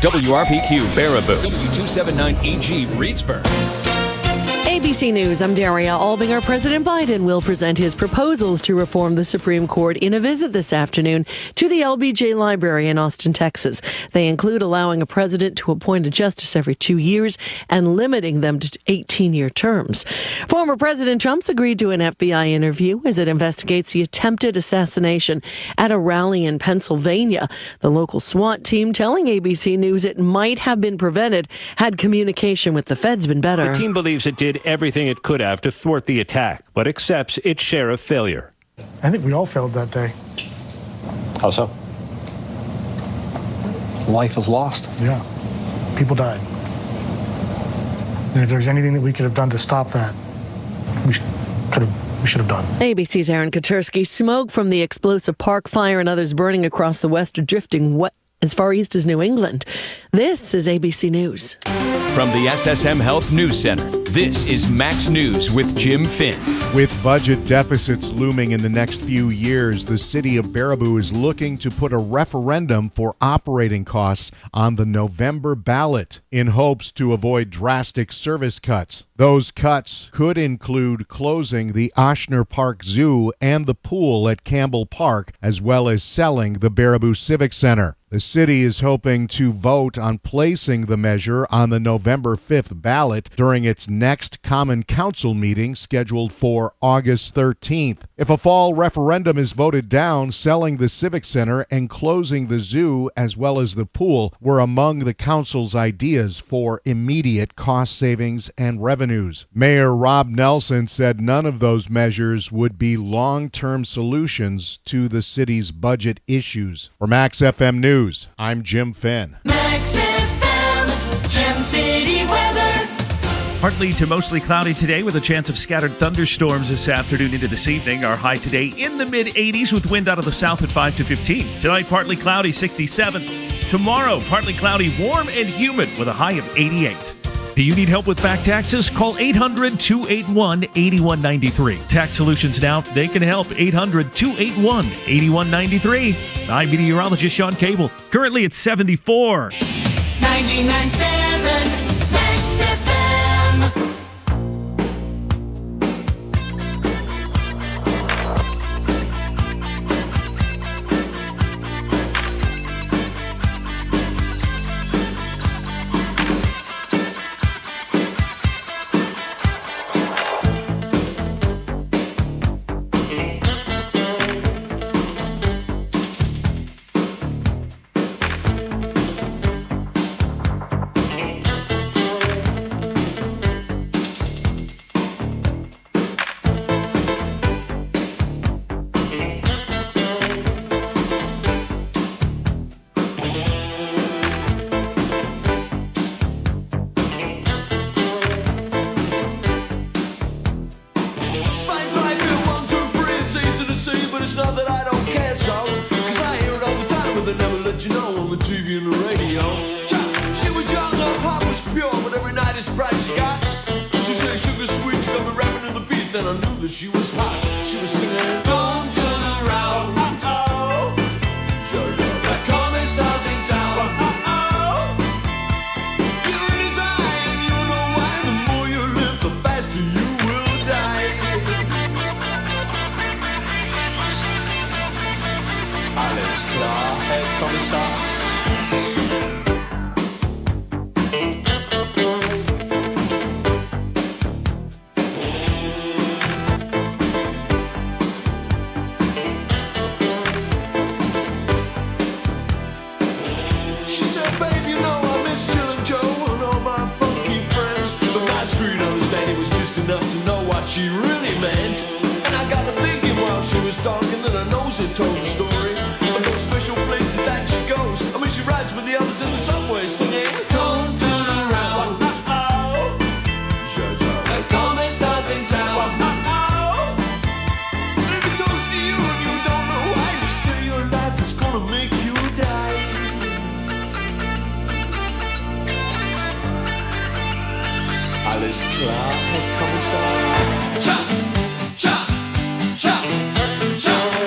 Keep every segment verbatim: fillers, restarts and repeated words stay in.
W R P Q Baraboo, W two seventy-nine E G Reedsburg. A B C News, I'm Daria Albinger. President Biden will present his proposals to reform the Supreme Court in a visit this afternoon to the L B J Library in Austin, Texas. They include allowing a president to appoint a justice every two years and limiting them to eighteen-year terms. Former President Trump's agreed to an F B I interview as it investigates the attempted assassination at a rally in Pennsylvania. The local SWAT team telling A B C News it might have been prevented had communication with the feds been better. The team believes it did everything it could have to thwart the attack, but accepts its share of failure. I think we all failed that day. How so? Life is lost. Yeah. People died. And if there's anything that we could have done to stop that, we could have. We should have done. A B C's Aaron Katersky. Smoke from the explosive Park Fire and others burning across the west are drifting wet as far east as New England. This is A B C News. From the S S M Health News Center, this is Max News with Jim Finn. With budget deficits looming in the next few years, the city of Baraboo is looking to put a referendum for operating costs on the November ballot in hopes to avoid drastic service cuts. Those cuts could include closing the Oshner Park Zoo and the pool at Campbell Park, as well as selling the Baraboo Civic Center. The city is hoping to vote on placing the measure on the November fifth ballot during its next Common Council meeting scheduled for August thirteenth. If a fall referendum is voted down, selling the Civic Center and closing the zoo as well as the pool were among the council's ideas for immediate cost savings and revenues. Mayor Rob Nelson said none of those measures would be long-term solutions to the city's budget issues. For Max F M News, I'm Jim Finn. Max F M, Gem City weather. Partly to mostly cloudy today with a chance of scattered thunderstorms this afternoon into this evening. Our high today in the mid eighties with wind out of the south at five to fifteen. Tonight, partly cloudy, sixty-seven. Tomorrow, partly cloudy, warm and humid with a high of eighty-eight. Do you need help with back taxes? Call eight hundred, two eight one, eight one nine three. Tax Solutions Now, they can help. eight hundred, two eight one, eight one nine three. I'm meteorologist Sean Cable. Currently it's seventy-four. ninety-nine point seven Max F M.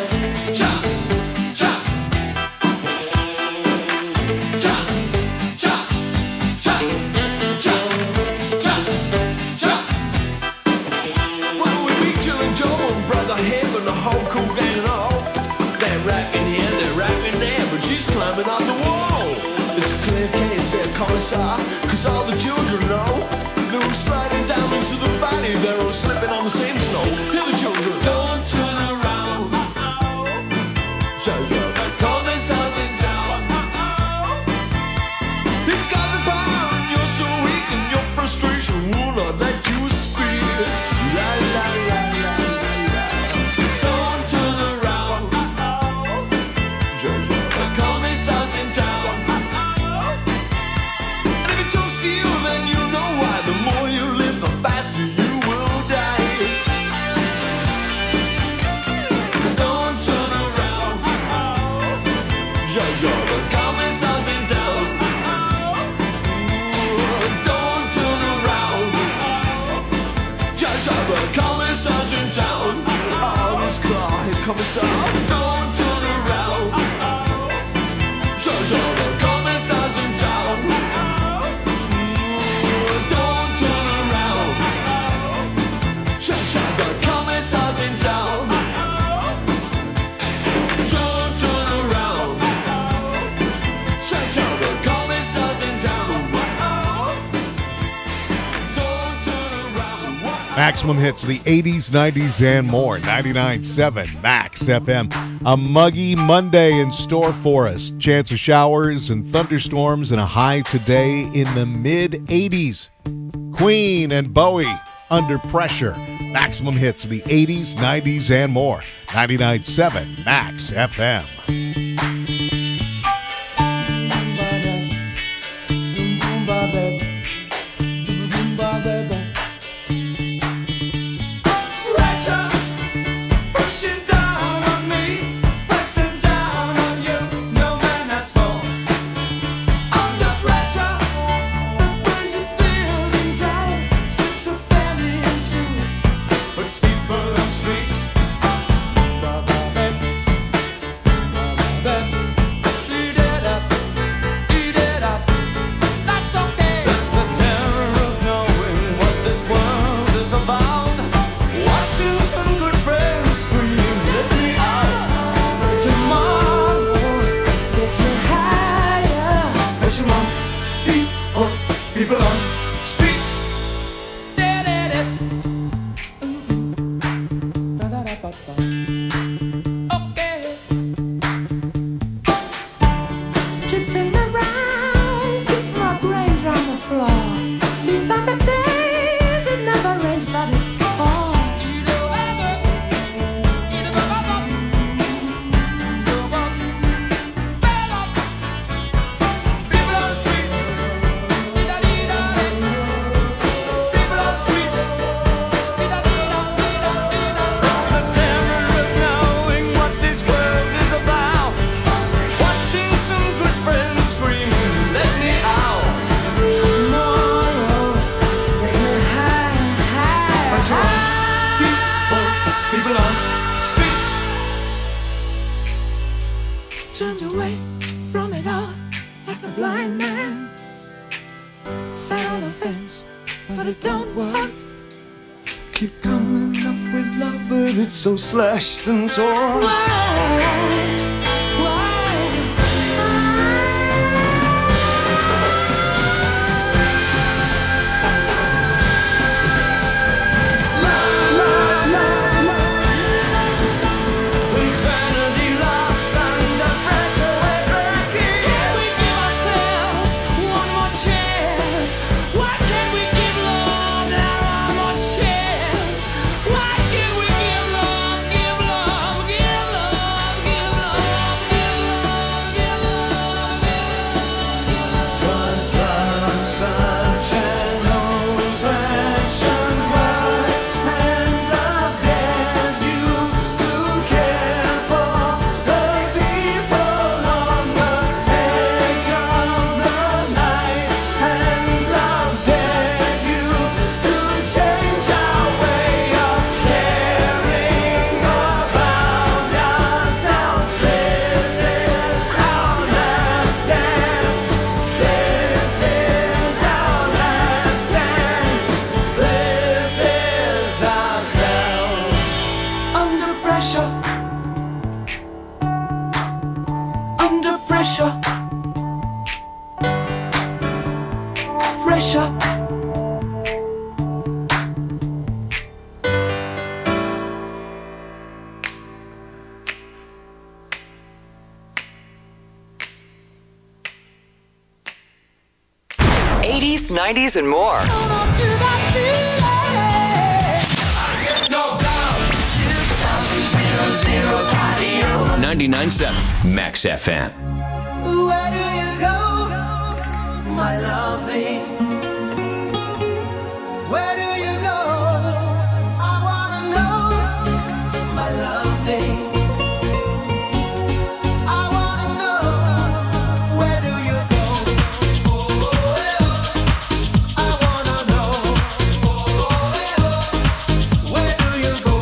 Cha, cha, commissar, cause all the children know they were sliding down into the valley, they're all slipping on the same snow. Hear the children, don't turn around. Jojo, the commissar's in town. He's got the power and you're so weak, and your frustration will not let you speak. La la la la la la. Don't turn around. Jojo, the commissar's in town. And if it talks to you, then you know why. The more you live, the faster you will die. Don't turn around. Jojo, the commissar's in town. Don't turn around. Jojo, the commissar's in town. Oh, this car, here commissar. Don't turn around. Jojo, the commissar's in town. Don't turn around. Jojo, the commissar's in town. Don't turn around. Jojo, the commissar's in town. Don't turn around. Maximum hits of the eighties, nineties, and more. ninety-nine point seven Max F M. A muggy Monday in store for us. Chance of showers and thunderstorms and a high today in the mid eighties. Queen and Bowie, Under Pressure. Maximum hits of the eighties, nineties, and more. ninety-nine point seven Max F M. Pressure pushing down on me, pressing down on you. No man has fall. Under pressure, the burns of building down, strips of family in two, puts people on streets. Eat it up, eat it up. That's okay. That's the terror of knowing what this world is about. Watching some good friends scream, let me out. Tomorrow gets me higher. Pressure on people, people on streets. Okay. Chipping around, keep my brains on the floor. These are the days it never rains, but it falls. People on streets. People on streets. It's the terror of knowing what this world is about. Watching some good friends scream, let me out. Tomorrow gets me high, high, high. People, people on streets. Turned away from it all like a blind man. Sat on the fence, but it don't work. Keep coming up with love, but it's so slashed and torn. Why? Why? Insanity laughs under pressure, we're breaking. Can we give ourselves one more chance? Why can't we give love now one more chance? Why can't we give love, give love, give love, give eighties, nineties, and more. ninety-nine point seven Max F M. Where do you go, my lovely? Where do you go? I wanna know, my lovely. I wanna know, where do you go? I wanna know, where do you go?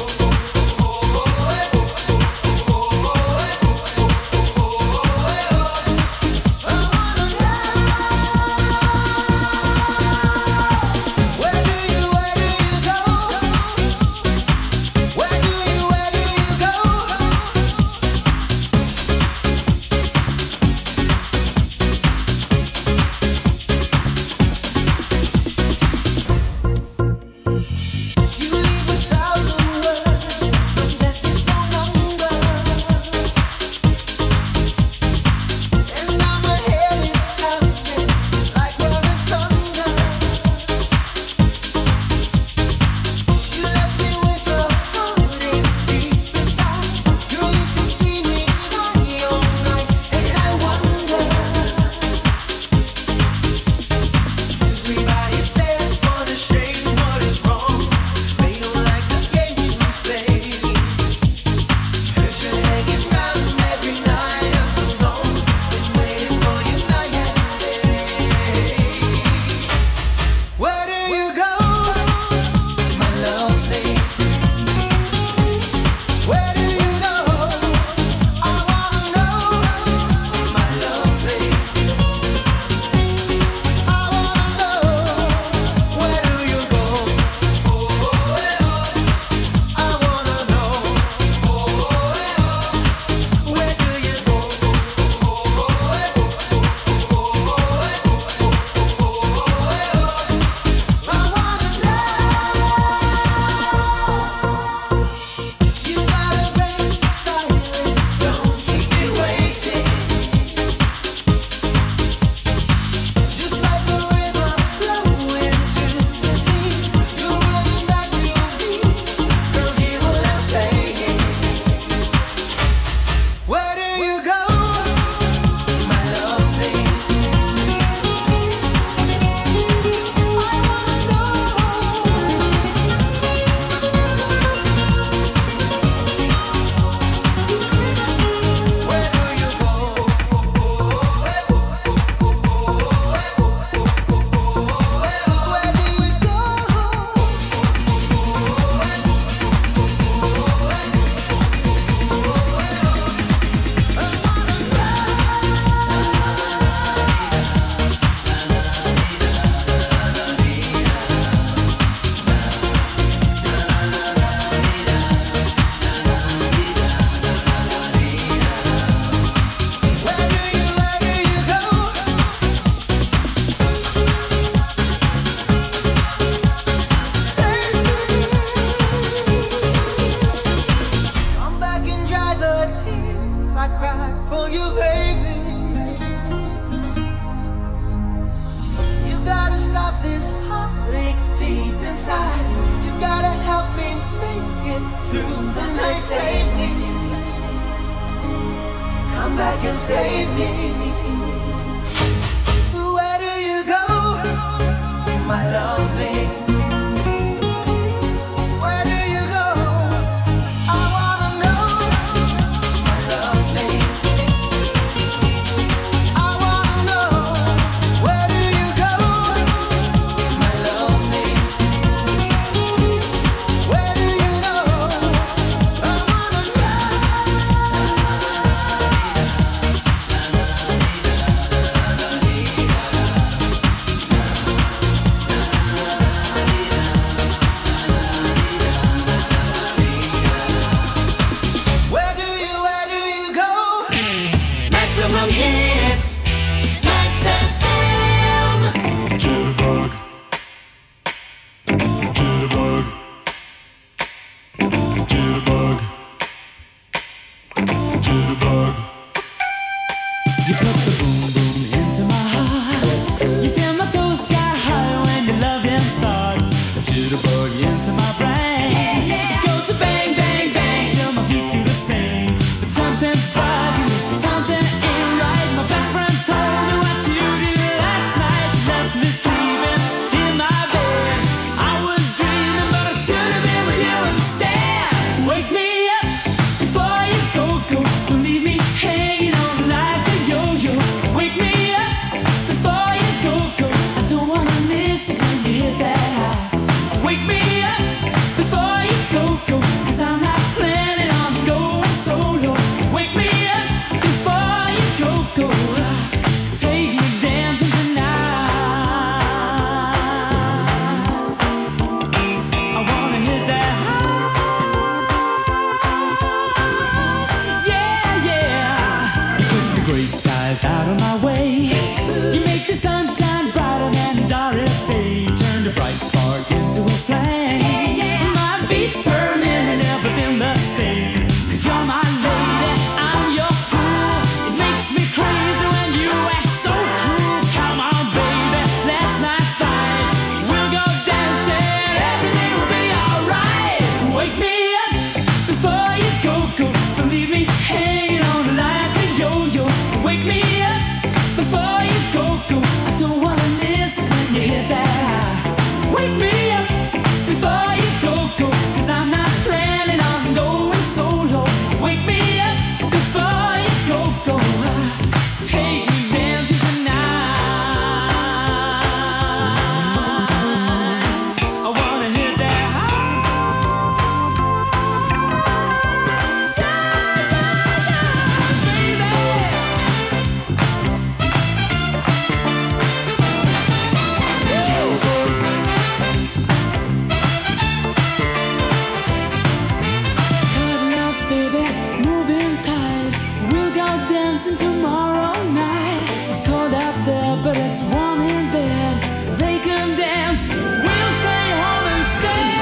dancing tomorrow night. It's cold out there, but it's warm in bed. They can dance, we'll stay home instead.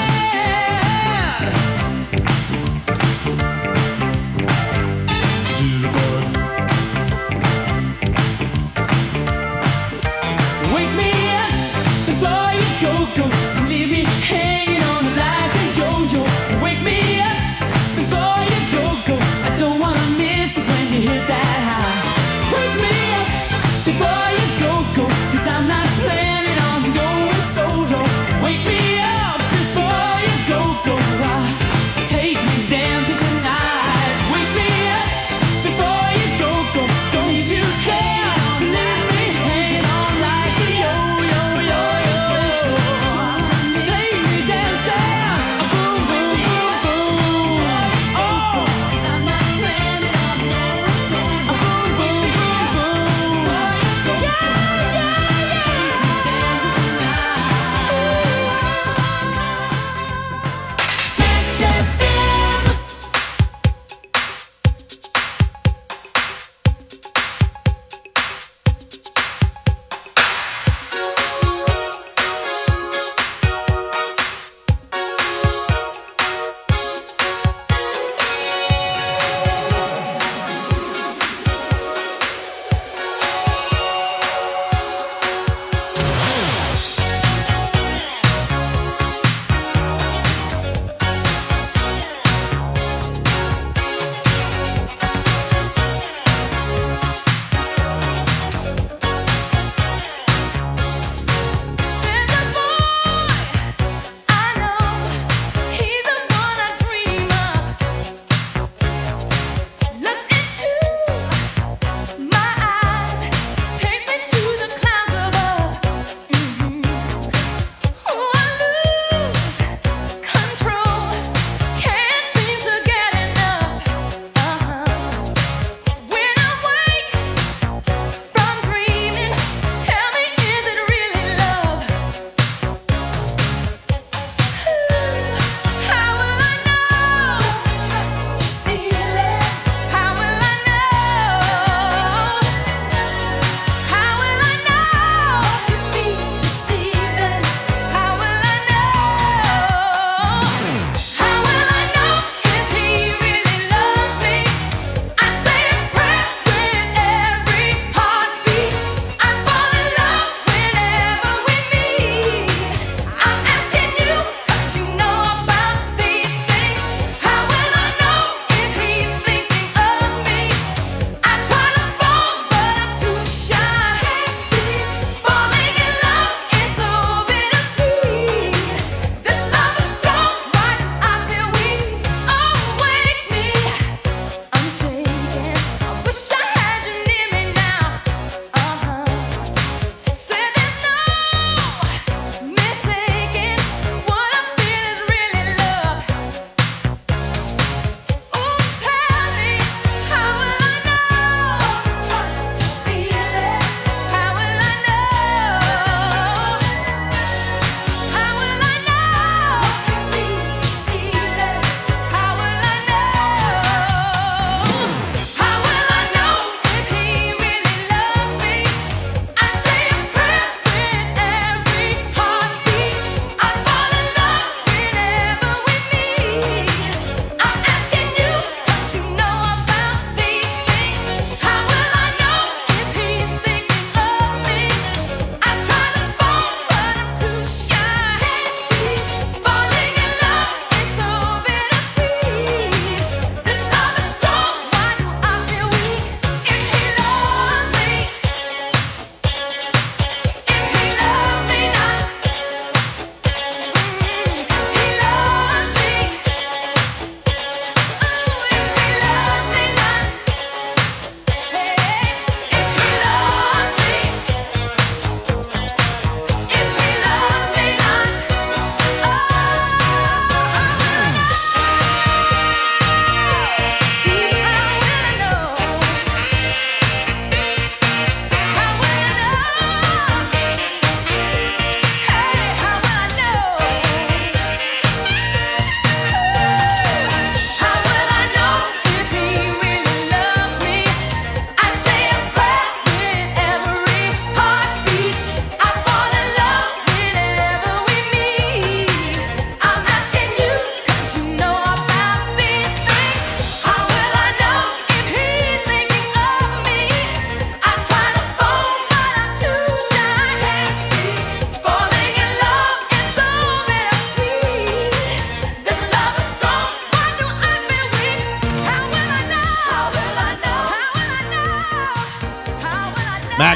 Jitterbug. Wake me up before you go, go. Don't leave me hanging on like a yo-yo. Wake me up before you go, go. I don't wanna miss it when you hit that high.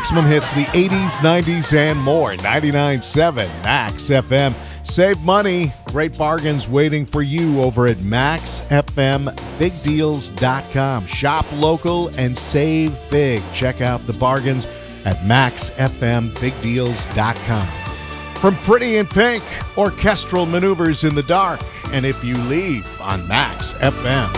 Maximum hits, the eighties, nineties, and more. ninety-nine point seven Max F M. Save money. Great bargains waiting for you over at max f m big deals dot com. Shop local and save big. Check out the bargains at max f m big deals dot com. From Pretty in Pink, orchestral maneuvers in the dark, and If You Leave on Max F M.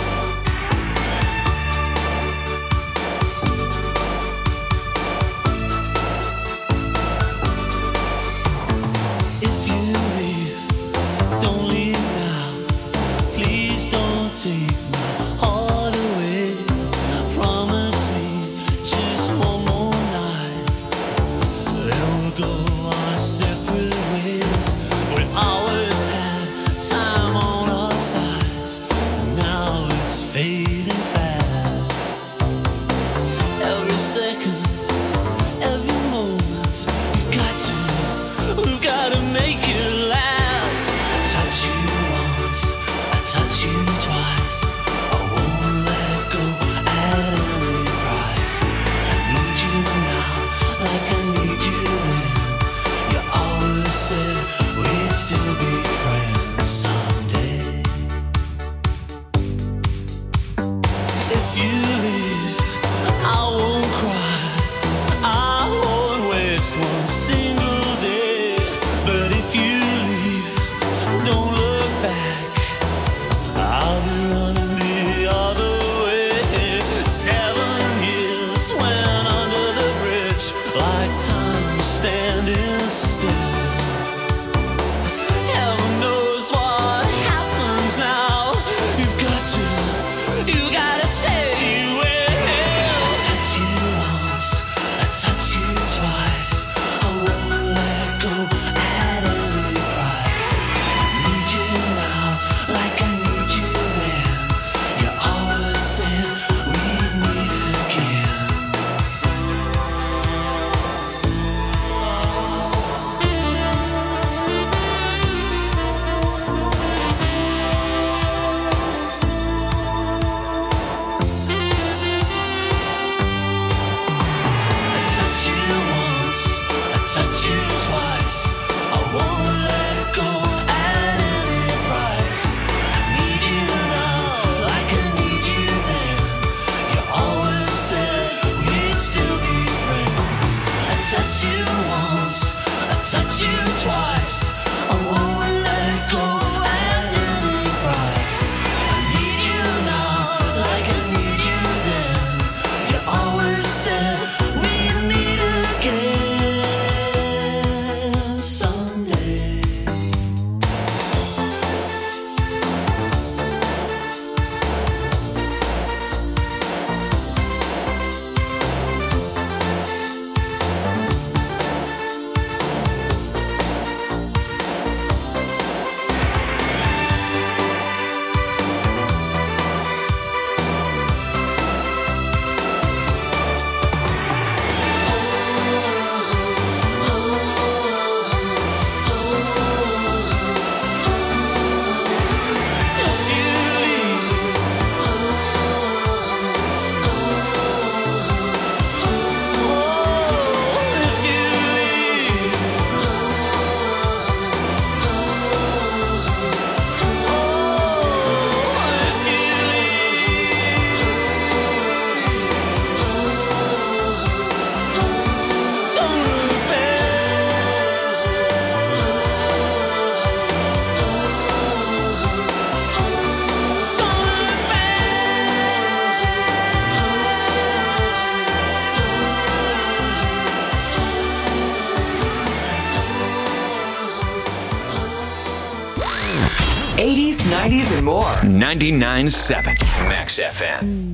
eighties, nineties, and more. ninety-nine point seven Max F M.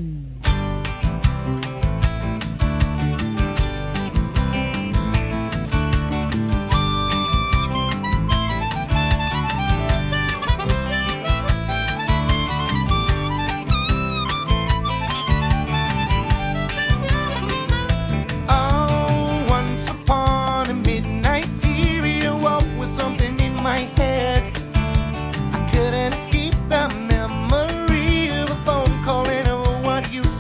Escape the memory of a phone call and what you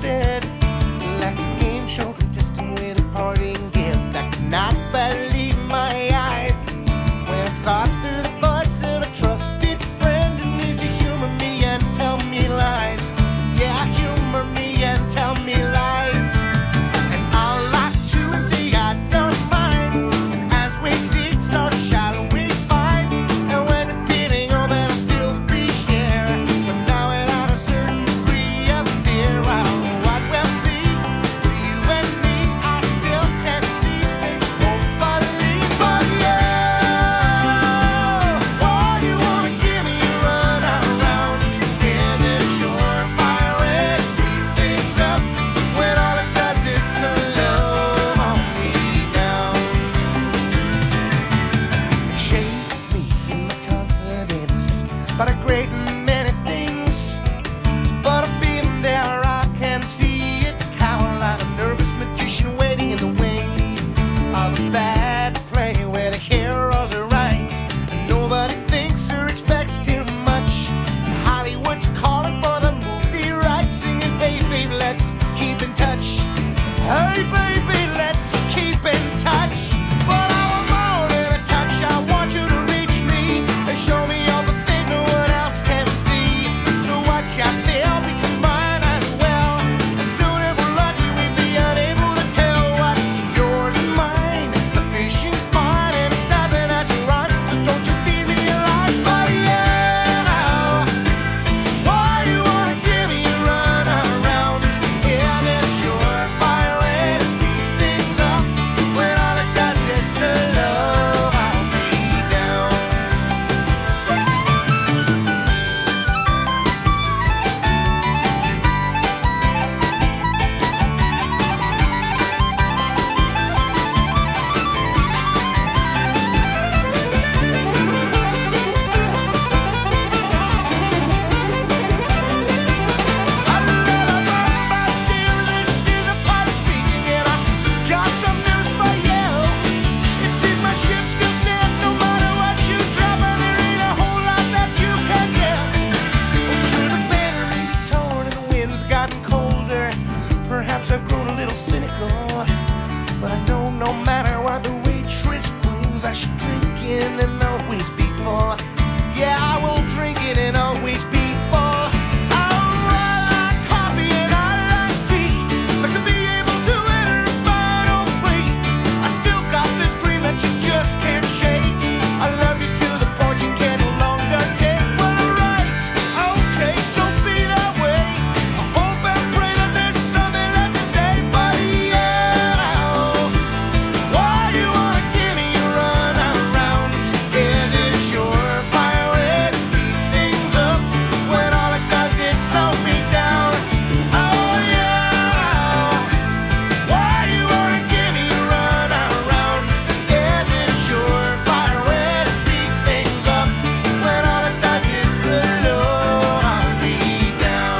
go. But I know no matter what the waitress brings, I should drink it and always be full. Yeah, I will drink it and always be full. I like coffee and I like tea, but to be able to enter a final plea, I still got this dream that you just can't shake. I love you to the point you can no longer take. Well, right, okay, so be that way. I hope and pray that there's something left to say, but yeah, why you wanna give me a run around? Is it a surefire way to speed things up when all it does is slow me down? Oh yeah, why you wanna give me a run around? Is it a surefire way to speed things up when all it does is slow me down?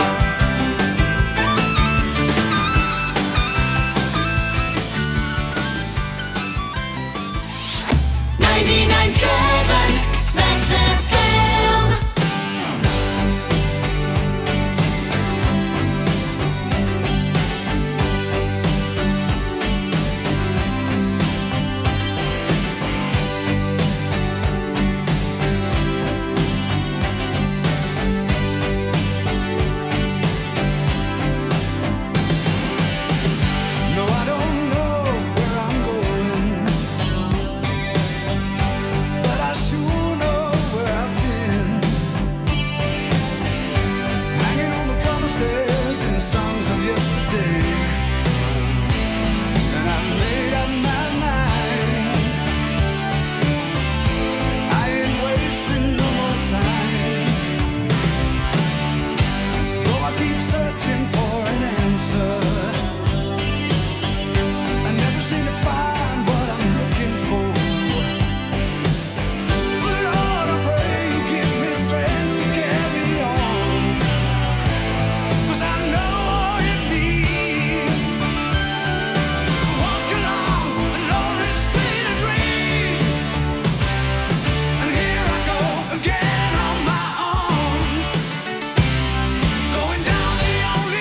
ninety-nine point seven Max F M. No, I don't know where I'm going, but I sure know where I've been. Hanging on the promises and songs of yesterday, and I made up my mind. I ain't wasting no more time. Though I keep searching for an answer, I never seem to find what I'm looking for. Lord, I pray you give me strength to carry on, 'cause I know all it means to walk along the lonely street of dreams. And here I go again on my own, going down the only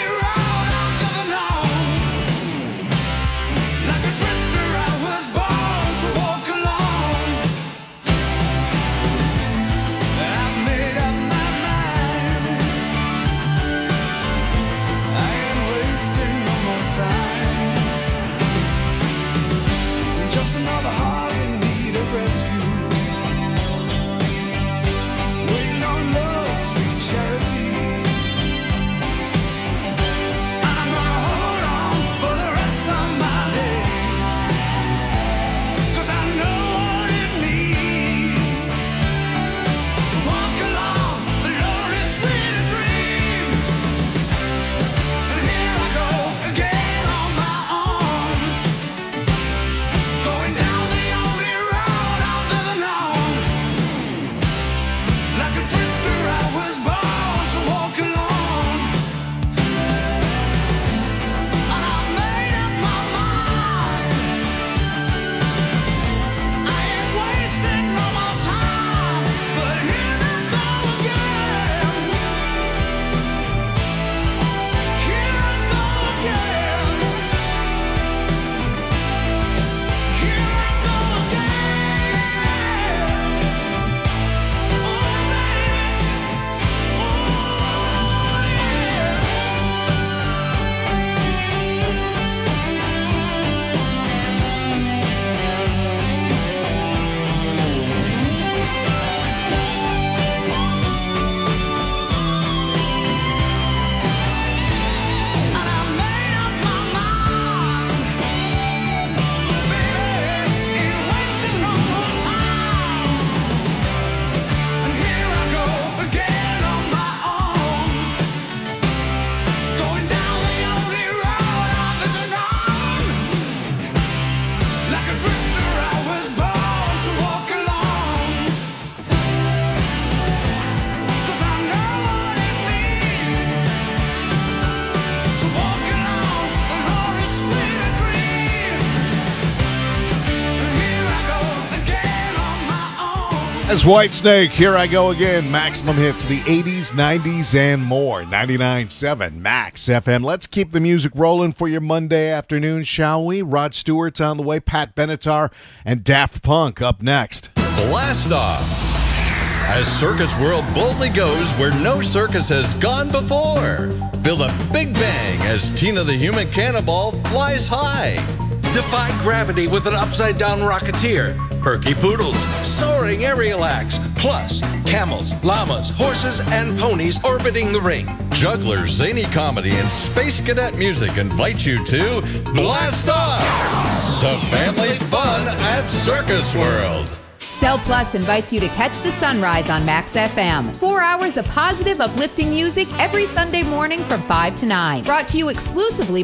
As Whitesnake, here I go again. Maximum hits, the eighties, nineties, and more. ninety-nine point seven Max F M. Let's keep the music rolling for your Monday afternoon, shall we? Rod Stewart's on the way, Pat Benatar, and Daft Punk up next. Blast Off. As Circus World boldly goes where no circus has gone before. Feel the big bang as Tina the Human Cannonball flies high. Defy gravity with an upside-down rocketeer. Perky poodles, soaring aerial acts, plus camels, llamas, horses, and ponies orbiting the ring. Jugglers, zany comedy, and space cadet music invite you to Blast Off! To family fun at Circus World. Cell Plus invites you to catch the sunrise on Max F M. Four hours of positive, uplifting music every Sunday morning from five to nine. Brought to you exclusively